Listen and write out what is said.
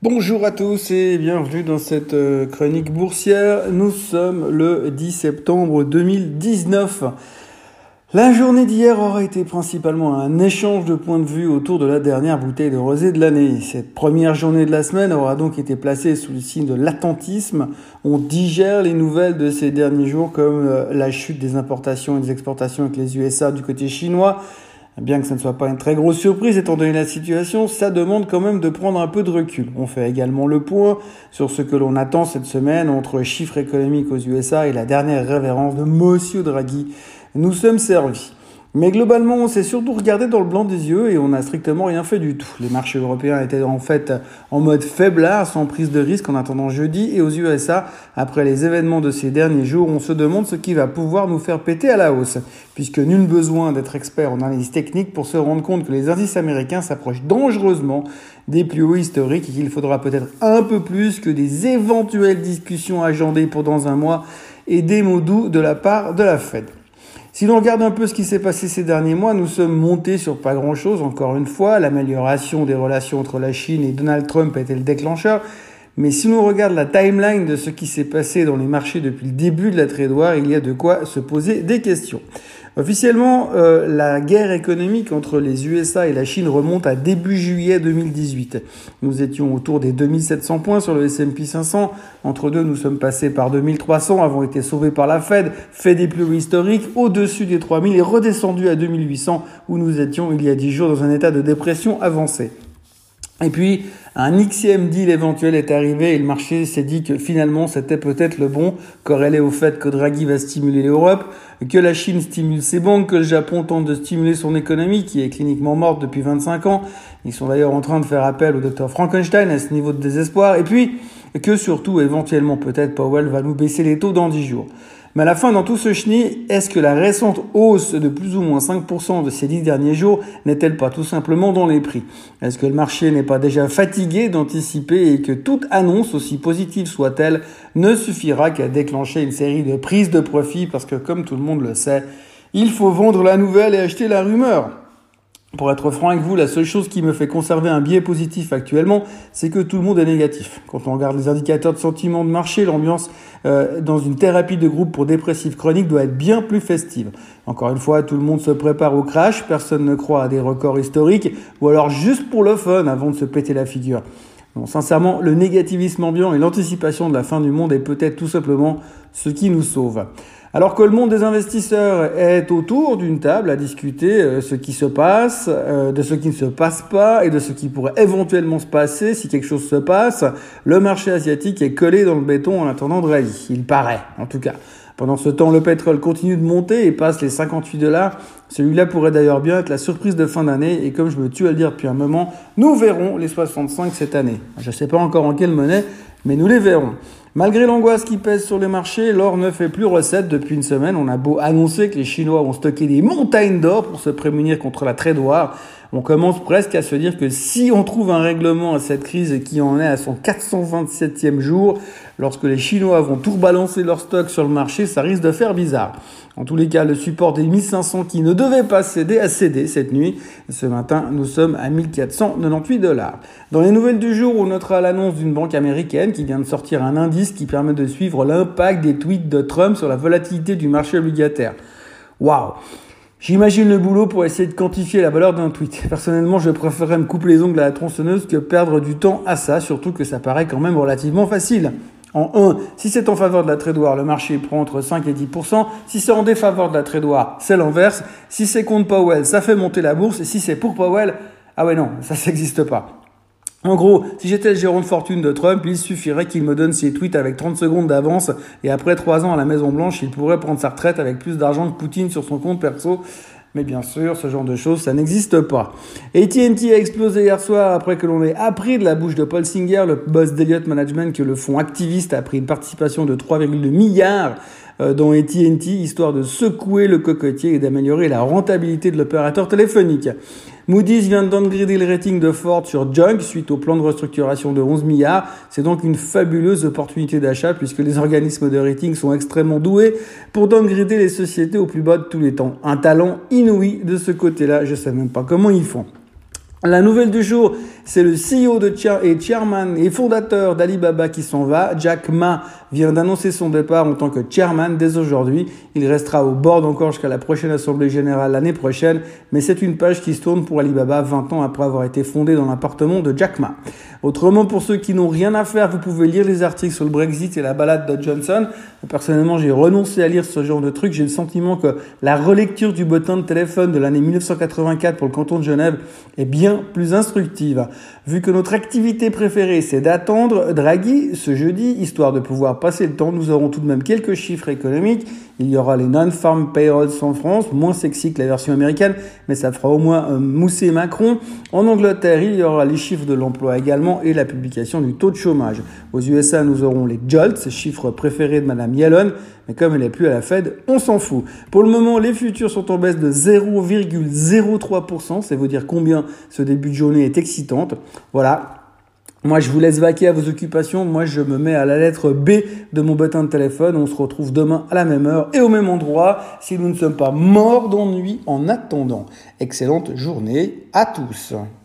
Bonjour à tous et bienvenue dans cette chronique boursière. Nous sommes le 10 septembre 2019. La journée d'hier aura été principalement un échange de points de vue autour de la dernière bouteille de rosé de l'année. Cette première journée de la semaine aura donc été placée sous le signe de l'attentisme. On digère les nouvelles de ces derniers jours comme la chute des importations et des exportations avec les USA du côté chinois. Bien que ça ne soit pas une très grosse surprise étant donné la situation, ça demande quand même de prendre un peu de recul. On fait également le point sur ce que l'on attend cette semaine entre chiffres économiques aux USA et la dernière révérence de Monsieur Draghi. Nous sommes servis. Mais globalement, on s'est surtout regardé dans le blanc des yeux et on n'a strictement rien fait du tout. Les marchés européens étaient en fait en mode faiblard, sans prise de risque en attendant jeudi. Et aux USA, après les événements de ces derniers jours, on se demande ce qui va pouvoir nous faire péter à la hausse. Puisque nul besoin d'être expert en analyse technique pour se rendre compte que les indices américains s'approchent dangereusement des plus hauts historiques et qu'il faudra peut-être un peu plus que des éventuelles discussions agendées pour dans un mois et des mots doux de la part de la Fed. Si l'on regarde un peu ce qui s'est passé ces derniers mois, nous sommes montés sur pas grand-chose, encore une fois. L'amélioration des relations entre la Chine et Donald Trump a été le déclencheur. Mais si l'on regarde la timeline de ce qui s'est passé dans les marchés depuis le début de la trade war, il y a de quoi se poser des questions. Officiellement, la guerre économique entre les USA et la Chine remonte à début juillet 2018. Nous étions autour des 2700 points sur le S&P 500. Entre deux, nous sommes passés par 2300, avons été sauvés par la Fed, fait des plus hauts historiques, au-dessus des 3000 et redescendu à 2800 où nous étions il y a 10 jours dans un état de dépression avancée. Et puis, un XM deal éventuel est arrivé et le marché s'est dit que finalement c'était peut-être le bon, corrélé au fait que Draghi va stimuler l'Europe, que la Chine stimule ses banques, que le Japon tente de stimuler son économie qui est cliniquement morte depuis 25 ans. Ils sont d'ailleurs en train de faire appel au docteur Frankenstein à ce niveau de désespoir. Et puis, que surtout, éventuellement, peut-être Powell va nous baisser les taux dans 10 jours. Mais à la fin, dans tout ce chenil, est-ce que la récente hausse de plus ou moins 5% de ces 10 derniers jours n'est-elle pas tout simplement dans les prix? Est-ce que le marché n'est pas déjà fatigué d'anticiper et que toute annonce, aussi positive soit-elle, ne suffira qu'à déclencher une série de prises de profit parce que, comme tout le monde le sait, il faut vendre la nouvelle et acheter la rumeur? Pour être franc avec vous, la seule chose qui me fait conserver un biais positif actuellement, c'est que tout le monde est négatif. Quand on regarde les indicateurs de sentiment de marché, l'ambiance dans une thérapie de groupe pour dépressifs chroniques doit être bien plus festive. Encore une fois, tout le monde se prépare au crash, personne ne croit à des records historiques, ou alors juste pour le fun avant de se péter la figure. Non, sincèrement, le négativisme ambiant et l'anticipation de la fin du monde est peut-être tout simplement ce qui nous sauve. Alors que le monde des investisseurs est autour d'une table à discuter ce qui se passe, de ce qui ne se passe pas et de ce qui pourrait éventuellement se passer si quelque chose se passe, le marché asiatique est collé dans le béton en attendant Draghi. Il paraît, en tout cas. Pendant ce temps, le pétrole continue de monter et passe les $58. Celui-là pourrait d'ailleurs bien être la surprise de fin d'année et comme je me tue à le dire depuis un moment, nous verrons les 65 cette année. Je ne sais pas encore en quelle monnaie, mais nous les verrons. Malgré l'angoisse qui pèse sur les marchés, l'or ne fait plus recette depuis une semaine. On a beau annoncer que les Chinois ont stocké des montagnes d'or pour se prémunir contre la trade war. On commence presque à se dire que si on trouve un règlement à cette crise qui en est à son 427e jour, lorsque les Chinois vont tout rebalancer leur stock sur le marché, ça risque de faire bizarre. En tous les cas, le support des 1500 qui ne devait pas céder a cédé cette nuit. Ce matin, nous sommes à $1498. Dans les nouvelles du jour, on notera l'annonce d'une banque américaine qui vient de sortir un indice qui permet de suivre l'impact des tweets de Trump sur la volatilité du marché obligataire. Waouh! J'imagine le boulot pour essayer de quantifier la valeur d'un tweet. Personnellement, je préférerais me couper les ongles à la tronçonneuse que perdre du temps à ça, surtout que ça paraît quand même relativement facile. En 1, si c'est en faveur de la trade war, le marché prend entre 5 et 10%. Si c'est en défaveur de la trade war, c'est l'inverse. Si c'est contre Powell, ça fait monter la bourse. Et si c'est pour Powell, ah ouais non, ça n'existe pas. En gros, si j'étais le gérant de fortune de Trump, il suffirait qu'il me donne ses tweets avec 30 secondes d'avance et après 3 ans à la Maison Blanche, il pourrait prendre sa retraite avec plus d'argent que Poutine sur son compte perso. Mais bien sûr, ce genre de choses, ça n'existe pas. AT&T a explosé hier soir après que l'on ait appris de la bouche de Paul Singer, le boss d'Elliott Management, que le fonds activiste a pris une participation de 3,2 milliards dans AT&T, histoire de secouer le cocotier et d'améliorer la rentabilité de l'opérateur téléphonique. Moody's vient de downgrader le rating de Ford sur Junk suite au plan de restructuration de 11 milliards. C'est donc une fabuleuse opportunité d'achat puisque les organismes de rating sont extrêmement doués pour downgrader les sociétés au plus bas de tous les temps. Un talent inouï de ce côté-là, je sais même pas comment ils font. La nouvelle du jour, c'est le CEO et chairman et fondateur d'Alibaba qui s'en va. Jack Ma vient d'annoncer son départ en tant que chairman dès aujourd'hui. Il restera au board encore jusqu'à la prochaine assemblée générale l'année prochaine, mais c'est une page qui se tourne pour Alibaba 20 ans après avoir été fondé dans l'appartement de Jack Ma. Autrement, pour ceux qui n'ont rien à faire, vous pouvez lire les articles sur le Brexit et la balade de Johnson. Personnellement, j'ai renoncé à lire ce genre de trucs. J'ai le sentiment que la relecture du bottin de téléphone de l'année 1984 pour le canton de Genève est bien plus instructive. Vu que notre activité préférée, c'est d'attendre Draghi ce jeudi, histoire de pouvoir passer le temps, nous aurons tout de même quelques chiffres économiques. Il y aura les non-farm payrolls en France, moins sexy que la version américaine, mais ça fera au moins mousser Macron. En Angleterre, il y aura les chiffres de l'emploi également et la publication du taux de chômage. Aux USA, nous aurons les JOLTS, chiffres préférés de Madame Yellen, mais comme elle n'est plus à la Fed, on s'en fout. Pour le moment, les futurs sont en baisse de 0,03%, c'est vous dire combien ce début de journée est excitante. Voilà. Moi, je vous laisse vaquer à vos occupations. Moi, je me mets à la lettre B de mon bottin de téléphone. On se retrouve demain à la même heure et au même endroit si nous ne sommes pas morts d'ennui en attendant. Excellente journée à tous.